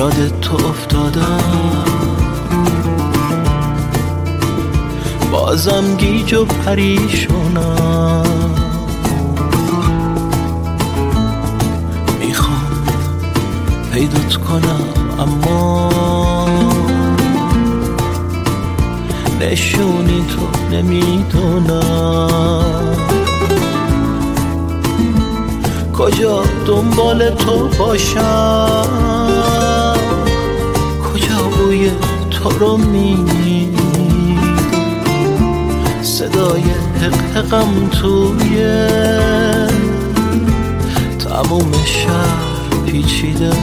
یاد تو افتادم، بازم گیج و پریشونم. میخوام پیدات کنم اما نشونی تو نمیدونم. کجا دنبال تو باشم، کجا بوی تو رو میدم، صدای حقم توی تموم شهر پیچیده.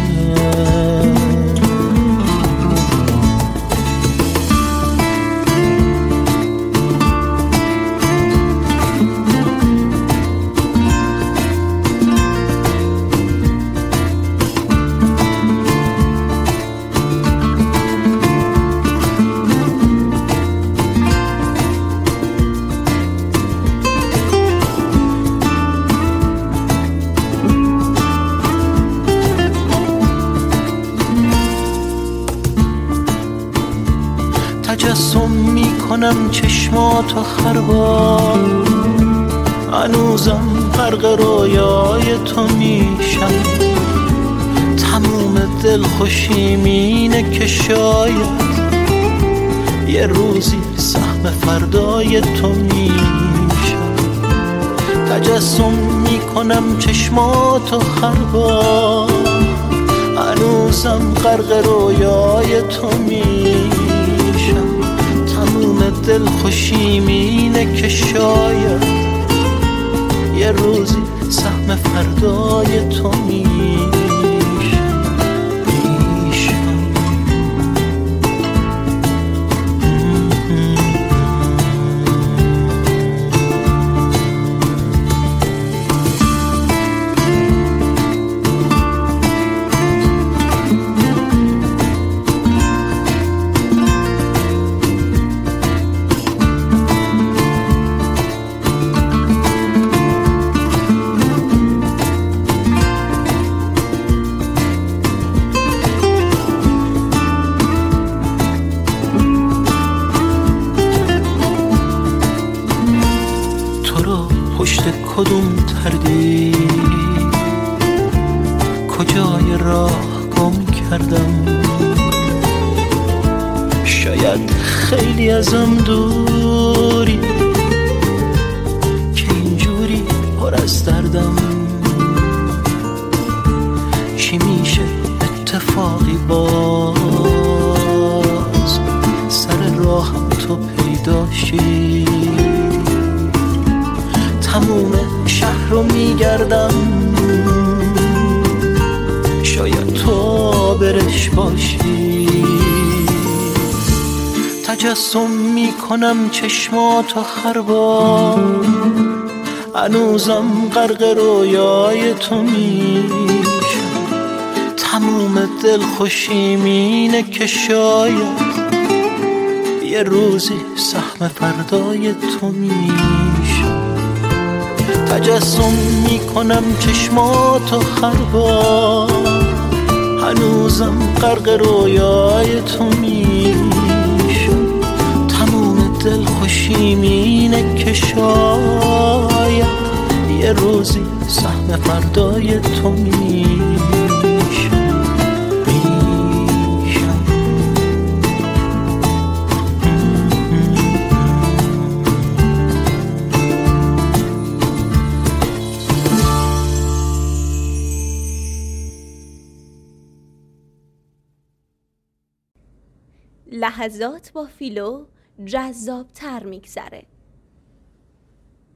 تجسم میکنم چشماتو هر بار، هنوزم غرق رویای تو میشم. تموم دلخوشیم اینه که شاید یه روزی سهم فردای تو میشم. تجسم میکنم چشماتو هر بار، هنوزم غرق رویای تو میشم. تموم دلخوشیم اینه که شاید یه روزی سهم فردای تو میشم. پشت کدوم تردی کجای راه گم کردم، شاید خیلی ازم دوری که اینجوری پر از دردم. چی میشه اتفاقی باز سر راهم تو پیداشی؟ تموم شهر رو میگردم، شاید تو برش باشی. تجسم میکنم چشماتو هر بار، هنوزم غرق رویای تو میشم. تموم دلخوشیم اینه که شاید یه روزی سهم فردای تو میشم. تجسم میکنم چشماتو هر بار، هنوزم غرق رویای تو میشم. تموم دلخوشیم اینه که شاید یه روزی سهم فردای تو میشم. لحظات با فیلو جذاب تر میگذره.